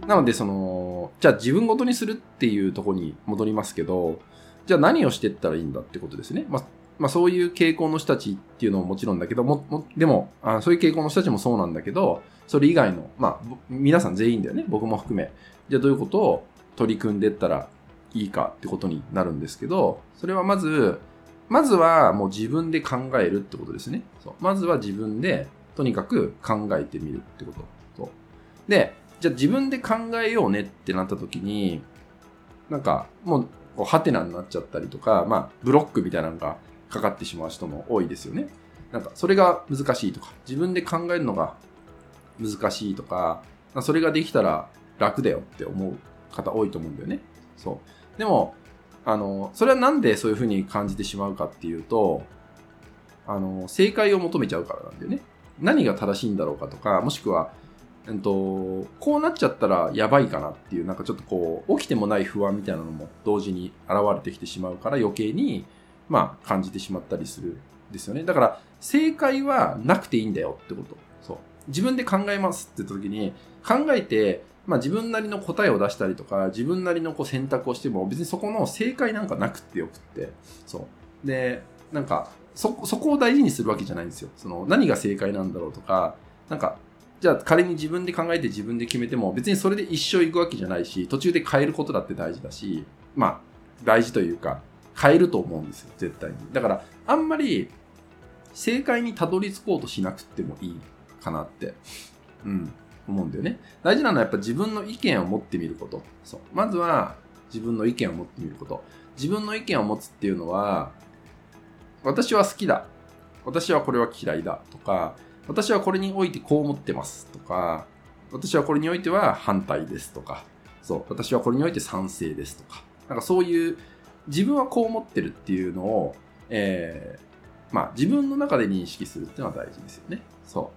なのでじゃあ自分ごとにするっていうところに戻りますけど、じゃあ何をしていったらいいんだってことですね。まあそういう傾向の人たちっていうのももちろんだけどでもそういう傾向の人たちもそうなんだけど、それ以外の、まあ皆さん全員だよね。僕も含め。じゃあどういうことを取り組んでいったらいいかってことになるんですけど、それはまずはもう自分で考えるってことですね。そう。まずは自分でとにかく考えてみるってこと。そう。で、じゃあ自分で考えようねってなった時に、なんかもうハテナになっちゃったりとか、まあブロックみたいなのがかかってしまう人も多いですよね。なんかそれが難しいとか、自分で考えるのが難しいとか、それができたら楽だよって思う方多いと思うんだよね。そう。でも、それはなんでそういうふうに感じてしまうかっていうと、正解を求めちゃうからなんだよね。何が正しいんだろうかとか、もしくは、こうなっちゃったらやばいかなっていう、なんかちょっとこう、起きてもない不安みたいなのも同時に現れてきてしまうから余計に、まあ、感じてしまったりするんですよね。だから、正解はなくていいんだよってこと。そう。自分で考えますって言った時に、考えて、まあ自分なりの答えを出したりとか、自分なりのこう選択をしても、別にそこの正解なんかなくってよくって。そう。で、なんか、そこを大事にするわけじゃないんですよ。何が正解なんだろうとか、なんか、じゃあ仮に自分で考えて自分で決めても、別にそれで一生行くわけじゃないし、途中で変えることだって大事だし、まあ、大事というか、変えると思うんですよ、絶対に。だから、あんまり、正解にたどり着こうとしなくてもいいかなって、思うんだよね。大事なのはやっぱ自分の意見を持ってみること。そう。まずは自分の意見を持ってみること。自分の意見を持つっていうのは、私は好きだ。私はこれは嫌いだ。とか、私はこれにおいてこう思ってます。とか、私はこれにおいては反対です。とか、そう。私はこれにおいて賛成です。とか、なんかそういう自分はこう思ってるっていうのを、まあ自分の中で認識するっていうのは大事ですよね。そう。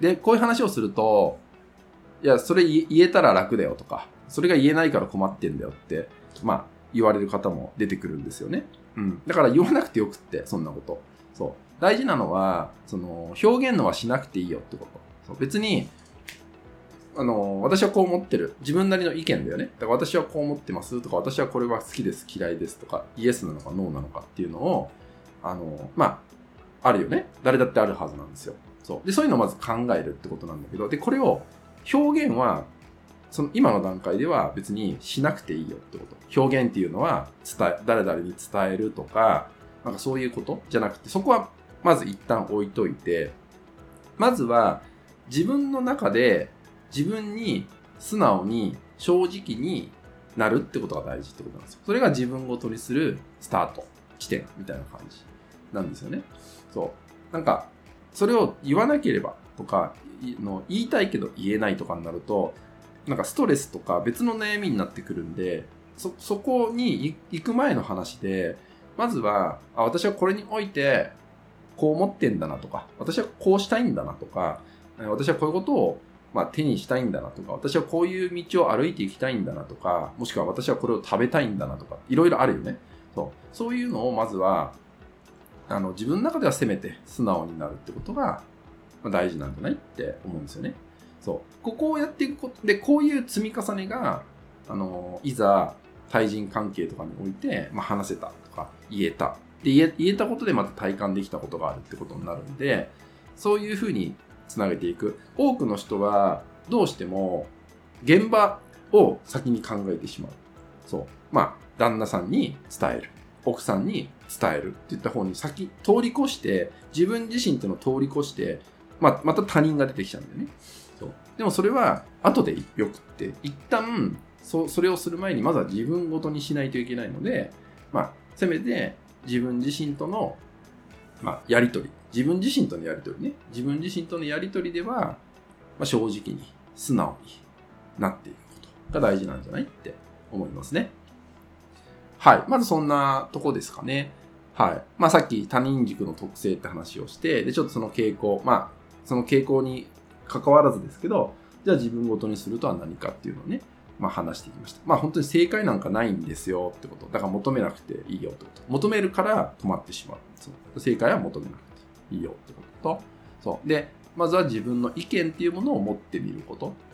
で、こういう話をすると、いや、それ言えたら楽だよとか、それが言えないから困ってんだよって、まあ、言われる方も出てくるんですよね。だから言わなくてよくって、そんなこと。そう。大事なのは、表現のはしなくていいよってこと。そう。別に、私はこう思ってる。自分なりの意見だよね。だから私はこう思ってますとか、私はこれは好きです、嫌いですとか、イエスなのかノーなのかっていうのを、まあ、あるよね。誰だってあるはずなんですよ。そう。で、そういうのをまず考えるってことなんだけど、で、これを、表現は、今の段階では別にしなくていいよってこと。表現っていうのは、誰々に伝えるとか、なんかそういうことじゃなくて、そこはまず一旦置いといて、まずは自分の中で自分に素直に正直になるってことが大事ってことなんですよ。それが自分ごとにするスタート、地点みたいな感じなんですよね。そう。なんか、それを言わなければとか、言いたいけど言えないとかになると、なんかストレスとか別の悩みになってくるんで、そこに行く前の話で、まずは、私はこれにおいてこう思ってんだなとか、私はこうしたいんだなとか、私はこういうことを手にしたいんだなとか、私はこういう道を歩いていきたいんだなとか、もしくは私はこれを食べたいんだなとか、いろいろあるよね。そういうのをまずは、自分の中ではせめて素直になるってことが大事なんじゃないって思うんですよね。そう。ここをやっていくことで、こういう積み重ねが、いざ対人関係とかにおいて、話せたとか言えた。で、言えたことでまた体感できたことがあるってことになるんで、そういうふうにつなげていく。多くの人はどうしても現場を先に考えてしまう。そう。旦那さんに伝える。奥さんに伝えるっていった方に先通り越して、自分自身っていうのを通り越して、また他人が出てきちゃうんだよね。そう。でもそれは後でよくって、一旦それをする前にまずは自分ごとにしないといけないので、せめて自分自身との、やりとり。自分自身とのやりとりね。自分自身とのやりとりでは、正直に素直になっていくことが大事なんじゃないって思いますね。はい。まずそんなとこですかね。はい。さっき他人軸の特性って話をして、で、ちょっとその傾向、その傾向に関わらずですけど、じゃあ自分ごとにするとは何かっていうのをね、話していきました。本当に正解なんかないんですよってこと。だから求めなくていいよってこと。求めるから止まってしまう。そう正解は求めなくていいよってことと、そう。で、まずは自分の意見っていうものを持ってみること。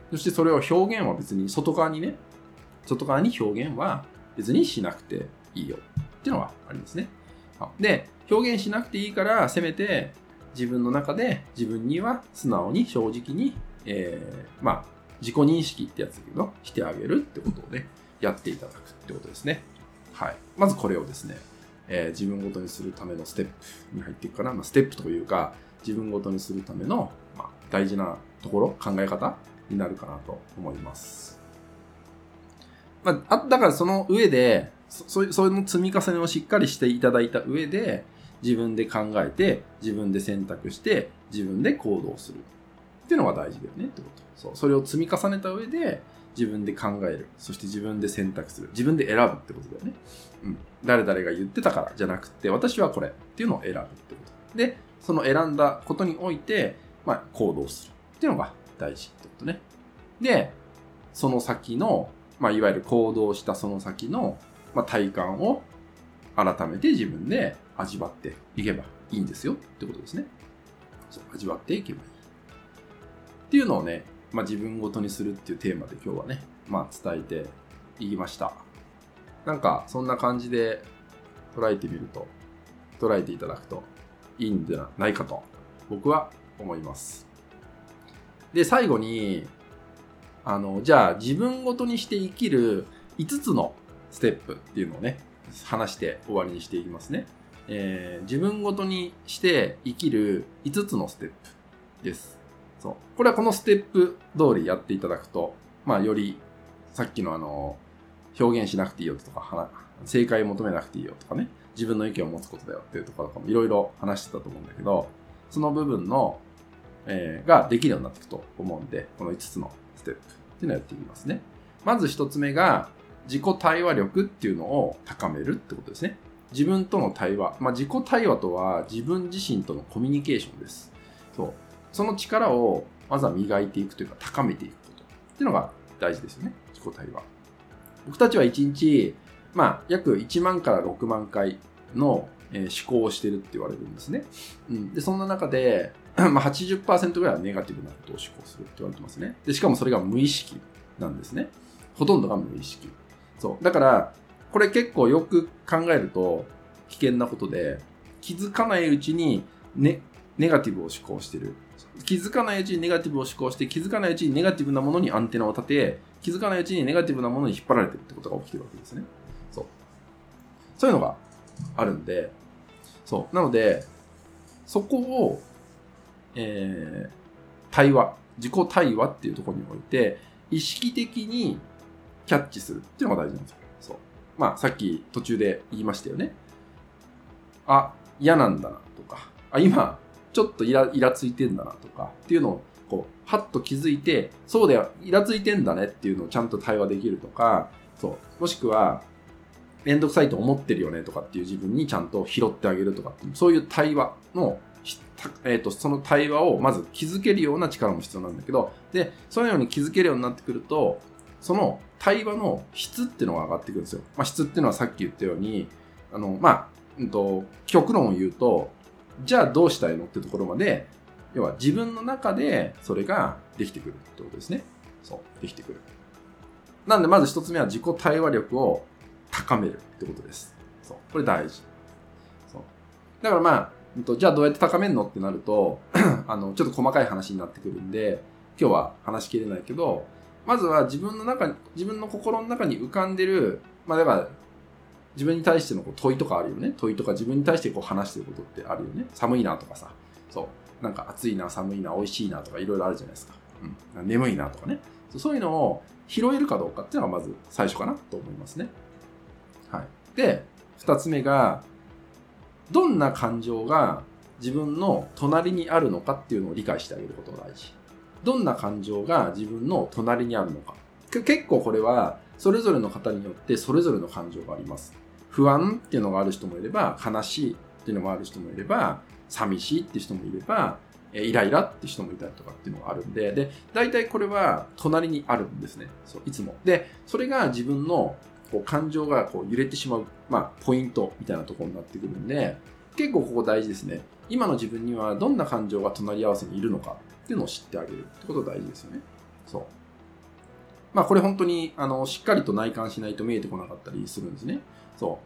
そしてそれを表現は別に外側に表現は別にしなくていいよっていうのがありますね。で、表現しなくていいから、せめて自分の中で自分には素直に正直に、自己認識ってやつだけど、してあげるってことをね、やっていただくってことですね。はい。まずこれをですね、自分ごとにするためのステップに入っていくかな。ステップというか、自分ごとにするための、大事なところ、考え方になるかなと思います。だからその上で、その積み重ねをしっかりしていただいた上で、自分で考えて、自分で選択して、自分で行動する。っていうのが大事だよねってこと。それを積み重ねた上で、自分で考える。そして自分で選択する。自分で選ぶってことだよね。誰々が言ってたからじゃなくて、私はこれっていうのを選ぶってこと。で、その選んだことにおいて、行動するっていうのが大事ってことね。で、その先の、いわゆる行動したその先の、体感を改めて自分で味わっていけばいいんですよってことですね。味わっていけばいい。っていうのをね、自分ごとにするっていうテーマで今日はね、伝えていきました。なんかそんな感じで捉えていただくといいんじゃないかと僕は思います。で、最後にじゃあ自分ごとにして生きる5つのステップっていうのをね、話して終わりにしていきますね。自分ごとにして生きる5つのステップです。これはこのステップ通りやっていただくと、よりさっきの表現しなくていいよとか、正解を求めなくていいよとかね、自分の意見を持つことだよっていうところとかもいろいろ話してたと思うんだけど、その部分の、ができるようになっていくと思うんで、この5つのステップっていうのをやっていきますね。まず1つ目が、自己対話力っていうのを高めるってことですね。自分との対話。自己対話とは自分自身とのコミュニケーションです。その力をまずは磨いていくというか高めていくことっていうのが大事ですよね。自己対話。僕たちは1日、約1万から6万回の思考をしてるって言われるんですね。で、そんな中で、80% ぐらいはネガティブなことを思考するって言われてますね。で、しかもそれが無意識なんですね。ほとんどが無意識。だから、これ結構よく考えると危険なことで、気づかないうちにネガティブを思考してる。気づかないうちにネガティブを思考して、気づかないうちにネガティブなものにアンテナを立て、気づかないうちにネガティブなものに引っ張られてるってことが起きてるわけですね。そういうのがあるんで、なので、そこを、対話、自己対話っていうところにおいて、意識的にキャッチするっていうのが大事なんですよ。さっき途中で言いましたよね。嫌なんだなとか、今、ちょっとイラついてんだなとかっていうのをはっと気づいて、そうだよ、イラついてんだねっていうのをちゃんと対話できるとか、もしくはめんどくさいと思ってるよねとかっていう自分にちゃんと拾ってあげるとかっていう、そういう対話の、その対話をまず気づけるような力も必要なんだけど、で、そのように気づけるようになってくると、その対話の質っていうのが上がってくるんですよ。質っていうのはさっき言ったように、極論を言うと、じゃあどうしたいのってところまで、要は自分の中でそれができてくるってことですね。できてくる。なんでまず一つ目は自己対話力を高めるってことです。これ大事。だからじゃあどうやって高めるのってなると、ちょっと細かい話になってくるんで、今日は話しきれないけど、まずは自分の心の中に浮かんでる、だから自分に対しての問いとかあるよね。問いとか自分に対して話してることってあるよね。寒いなとかさ。なんか暑いな、寒いな、美味しいなとかいろいろあるじゃないですか。眠いなとかね。そういうのを拾えるかどうかっていうのがまず最初かなと思いますね。はい。で、二つ目が、どんな感情が自分の隣にあるのかっていうのを理解してあげることが大事。どんな感情が自分の隣にあるのか。結構これはそれぞれの方によってそれぞれの感情があります。不安っていうのがある人もいれば、悲しいっていうのもある人もいれば、寂しいっていう人もいれば、イライラっていう人もいたりとかっていうのがあるんで、で、大体これは隣にあるんですね。いつも。で、それが自分の感情が揺れてしまう、ポイントみたいなところになってくるんで、結構ここ大事ですね。今の自分にはどんな感情が隣り合わせにいるのかっていうのを知ってあげるってことが大事ですよね。 まあこれ本当に、しっかりと内観しないと見えてこなかったりするんですね。そう。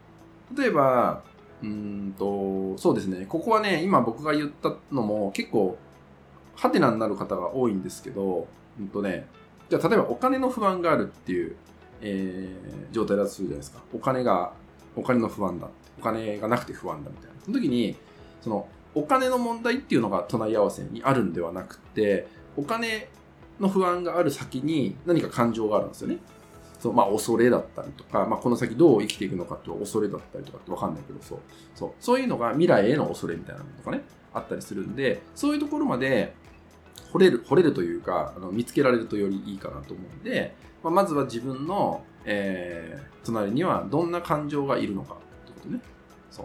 例えば、そうですね。ここはね、今僕が言ったのも結構、ハテナになる方が多いんですけど、じゃあ例えばお金の不安があるっていう、状態だとするじゃないですか。お金の不安だ。お金がなくて不安だみたいな。その時に、お金の問題っていうのが隣り合わせにあるんではなくて、お金の不安がある先に何か感情があるんですよね。恐れだったりとか、この先どう生きていくのかっていう恐れだったりとかってわかんないけど、そういうのが未来への恐れみたいなのとかね、あったりするんで、そういうところまで掘れるというか、見つけられるとよりいいかなと思うんで、まずは自分の、隣にはどんな感情がいるのかってことね。そう。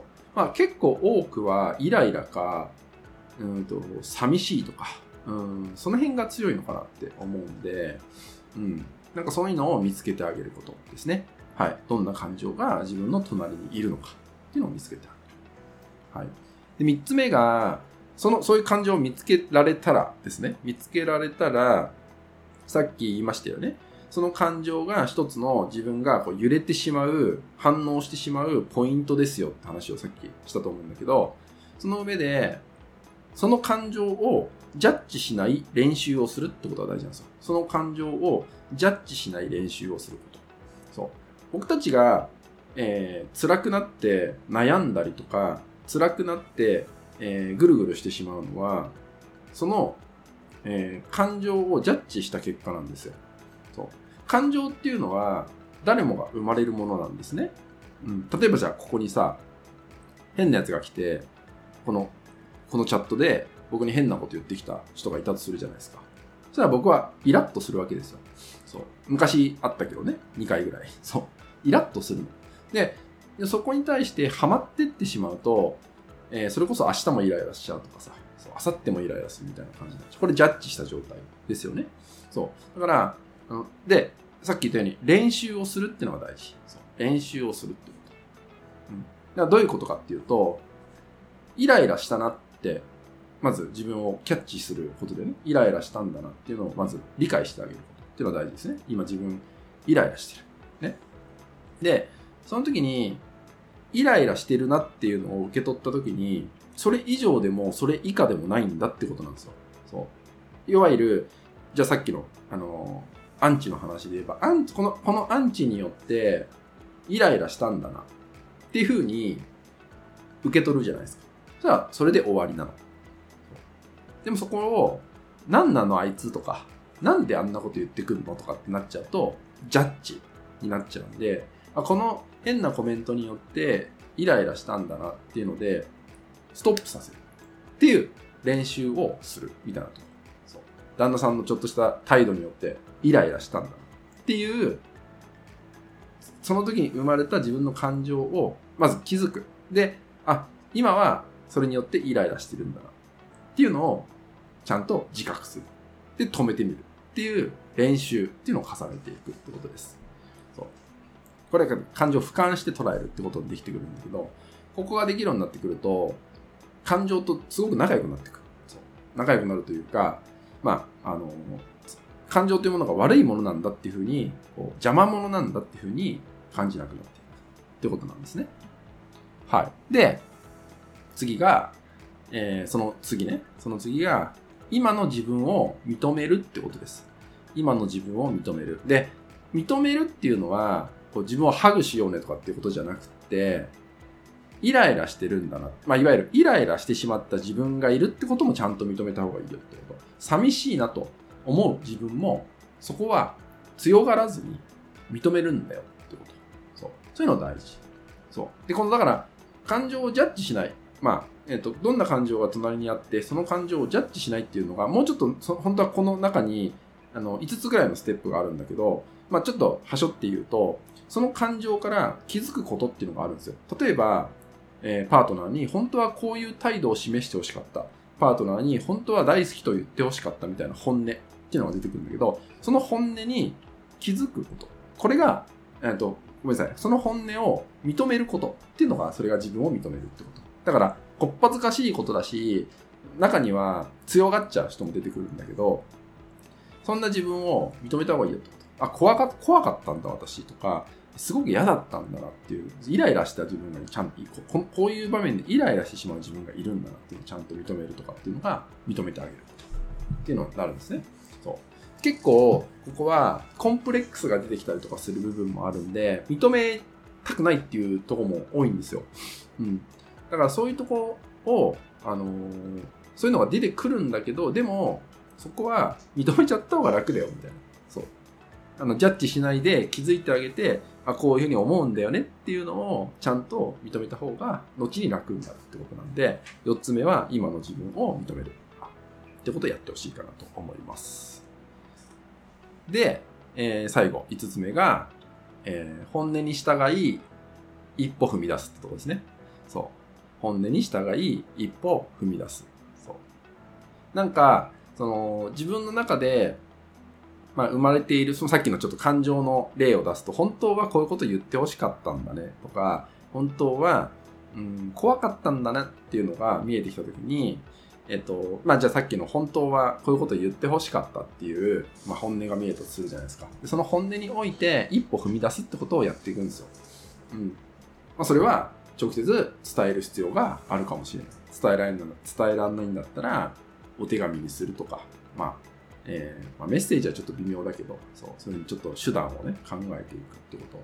結構多くはイライラか、寂しいとか、その辺が強いのかなって思うんで、なんかそういうのを見つけてあげることですね。はい。どんな感情が自分の隣にいるのかっていうのを見つけてあげる。はい。で、3つ目が、そういう感情を見つけられたらですね。見つけられたら、さっき言いましたよね。その感情が一つの自分がこう揺れてしまう、反応してしまうポイントですよって話をさっきしたと思うんだけど、その上で、その感情をジャッジしない練習をするってことが大事なんですよ。その感情をジャッジしない練習をすること。そう。僕たちが、辛くなって悩んだりとか、辛くなって、ぐるぐるしてしまうのは、その、感情をジャッジした結果なんですよ。そう。感情っていうのは誰もが生まれるものなんですね。例えばじゃあここにさ、変なやつが来て、このチャットで僕に変なこと言ってきた人がいたとするじゃないですか。そしたら僕はイラッとするわけですよ。そう。昔あったけどね、2回ぐらい。そう。イラッとするの。で、そこに対してハマってってしまうと、それこそ明日もイライラしちゃうとかさ、明後日もイライラするみたいな感じになっちゃう。これジャッジした状態ですよね。そう。だから、で、さっき言ったように練習をするっていうのが大事。そう。練習をするってこと。だからどういうことかっていうと、イライラしたなって、まず自分をキャッチすることでね、イライラしたんだなっていうのをまず理解してあげることっていうのが大事ですね。今自分、イライラしてる。ね。で、その時に、イライラしてるなっていうのを受け取った時に、それ以上でもそれ以下でもないんだってことなんですよ。そう。いわゆる、じゃあさっきの、アンチの話で言えば、このアンチによってイライラしたんだなっていう風に受け取るじゃないですか。じゃあ、それで終わりなの。でもそこを、何なのあいつとか、なんであんなこと言ってくるのとかってなっちゃうと、ジャッジになっちゃうんで、この変なコメントによってイライラしたんだなっていうので、ストップさせるっていう練習をするみたいなところ。そう。旦那さんのちょっとした態度によってイライラしたんだなっていう、その時に生まれた自分の感情をまず気づく。で、今はそれによってイライラしてるんだなっていうのをちゃんと自覚する。で、止めてみるっていう練習っていうのを重ねていくってことです。そう。これが感情を俯瞰して捉えるってことができてくるんだけど、ここができるようになってくると、感情とすごく仲良くなってくる。そう。仲良くなるというか、感情というものが悪いものなんだっていうふうに、邪魔者なんだっていうふうに感じなくなっていくってことなんですね。はい。で、次が、その次が、今の自分を認めるってことです。今の自分を認める。で、認めるっていうのは、自分をハグしようねとかっていうことじゃなくて、イライラしてるんだな。いわゆるイライラしてしまった自分がいるってこともちゃんと認めた方がいいよってこと。寂しいなと思う自分も、そこは強がらずに認めるんだよってこと。そういうの大事。そう。で、だから、感情をジャッジしない。どんな感情が隣にあって、その感情をジャッジしないっていうのが、もうちょっと、本当はこの中に、5つぐらいのステップがあるんだけど、ちょっと端折って言うと、その感情から気づくことっていうのがあるんですよ。例えば、パートナーに本当はこういう態度を示してほしかった。パートナーに本当は大好きと言ってほしかったみたいな本音っていうのが出てくるんだけど、その本音に気づくこと。これが、ごめんなさい。その本音を認めることっていうのが、それが自分を認めるってこと。だから、こっぱずかしいことだし、中には強がっちゃう人も出てくるんだけど、そんな自分を認めた方がいいよってこ怖かったんだ私とか、すごく嫌だったんだなっていう、イライラした自分がちゃんとこういう場面でイライラしてしまう自分がいるんだなっていうのをちゃんと認めるとかっていうのが認めてあげるっていうのになるんですね。そう結構ここはコンプレックスが出てきたりとかする部分もあるんで、認めたくないっていうところも多いんですよ。だからそういうところを、そういうのが出てくるんだけど、でもそこは認めちゃった方が楽だよみたいな。そうジャッジしないで気づいてあげて、こういうふうに思うんだよねっていうのをちゃんと認めた方が後に楽になるってことなんで、4つ目は今の自分を認めるってことをやってほしいかなと思います。で、最後5つ目が、本音に従い一歩踏み出すってとこですね。そう本音に従い一歩踏み出す。なんか自分の中で生まれている、さっきのちょっと感情の例を出すと、本当はこういうこと言ってほしかったんだねとか、本当は、怖かったんだなっていうのが見えてきたときに、じゃあさっきの本当はこういうこと言ってほしかったっていう、本音が見えたとするじゃないですか。でその本音において一歩踏み出すってことをやっていくんですよ。それは直接伝える必要があるかもしれない。伝えられないんだったら、お手紙にするとか、メッセージはちょっと微妙だけど、そういうちょっと手段をね、考えていくってこと。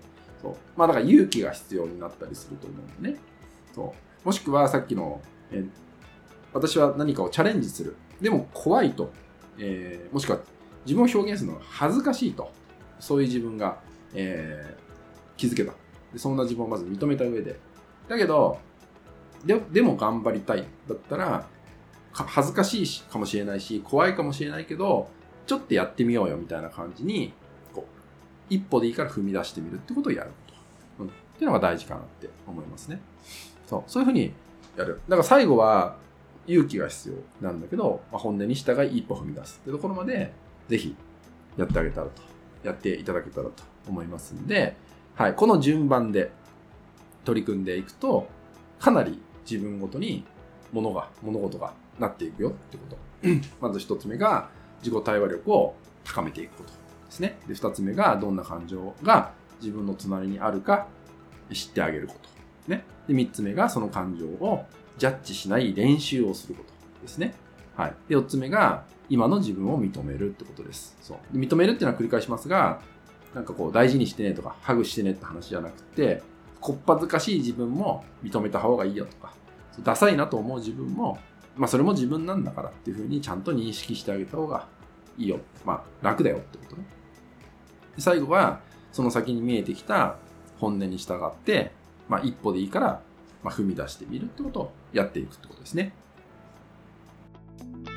だから勇気が必要になったりすると思うんでね。もしくはさっきの、私は何かをチャレンジする。でも怖いと。もしくは自分を表現するのが恥ずかしいと。そういう自分が、気づけた。でそんな自分をまず認めた上で。だけど、でも頑張りたい。だったら、恥ずかしいかもしれないし、怖いかもしれないけど、ちょっとやってみようよみたいな感じに、一歩でいいから踏み出してみるってことをやると。っていうのが大事かなって思いますね。そういうふうにやる。だから最後は勇気が必要なんだけど、本音に従い一歩踏み出すってところまで、ぜひやっていただけたらと思いますんで、はい、この順番で取り組んでいくと、かなり自分ごとに物事がなっていくよってこと。まず一つ目が自己対話力を高めていくことですね。で、二つ目がどんな感情が自分の隣にあるか知ってあげること。ね。で、三つ目がその感情をジャッジしない練習をすることですね。はい。で、四つ目が今の自分を認めるってことです。で認めるっていうのは繰り返しますが、大事にしてねとか、ハグしてねって話じゃなくて、こっぱずかしい自分も認めた方がいいよとか、ダサいなと思う自分も、それも自分なんだからっていうふうにちゃんと認識してあげた方がいいよ。楽だよってことね。で最後は、その先に見えてきた本音に従って、一歩でいいから、踏み出してみるってことをやっていくってことですね。